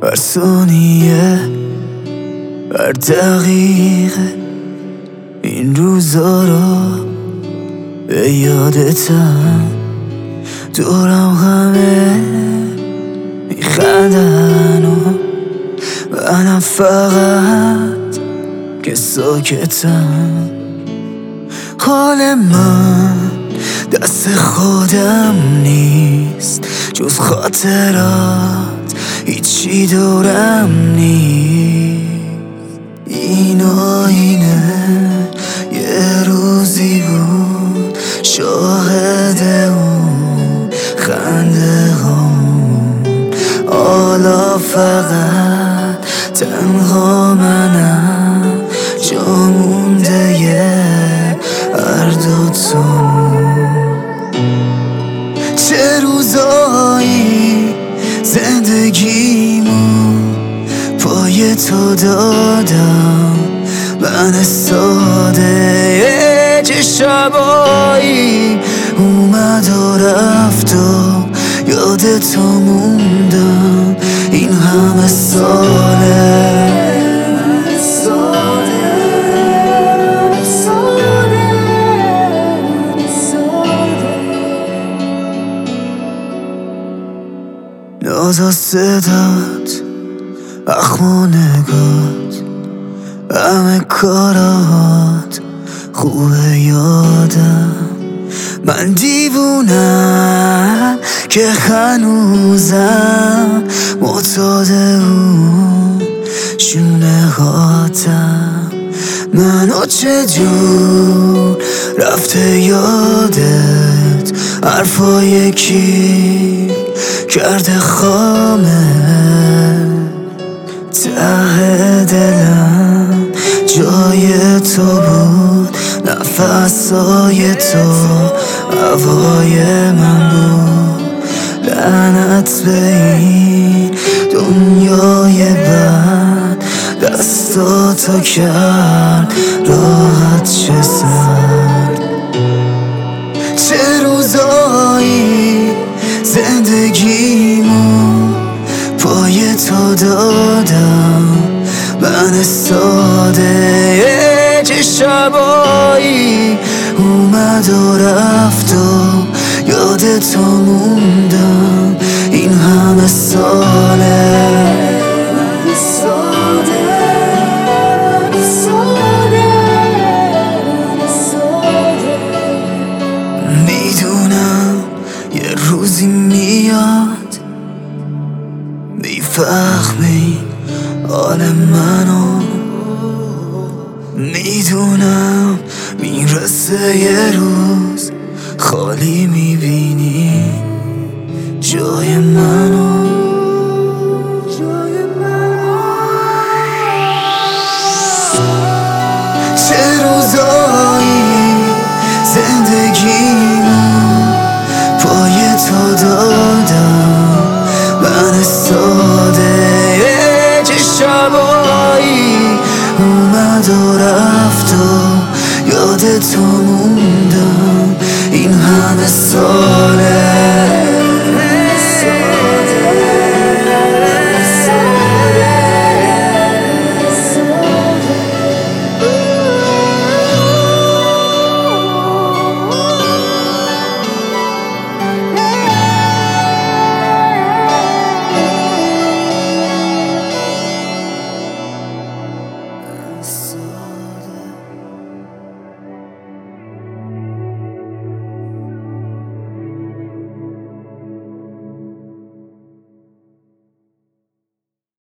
هر ثانیه، هر دقیقه این روزا رو به یادتم. دورم همه میخندن و منم فقط که ساکتم. حال من دست خودم نیست، جز خاطرات هیچی دورم نیست. این آینه یه روزی بود شاهد اون خنده هام، حالا فقط تنها منم، جا مونده هر دوتامون. چه روزایی زندگیمون پای تو دادم، من ساده. چه شبایی اومد و رفت و یاد تو موندم این همه ساله. ناز و صدات، اخم و نگات، همه کارات خوبه یادم. من دیوونم که هنوزم معتاد اون شونه هاتم. منو چجور رفته یادت، حرفای کی کرده خامه. ته دلم جای تو بود، نفسای تو هوای من بود. لعنت به این دنیای بد، دستاتو کرد راحت چه سرد. چه روزایی زندگیمون پای تو دادم، من ساده. چه شبایی اومد و رفت و یاد تو موندم این همه ساله. میدونم یه روزی میاد میفهمی حال منو، میدونم میرسه یه روز خالی میبینی جای منو. چه روزایی زندگیمون پای تو دادم، من ساده. چه شبایی اومد و رفت و یاد تو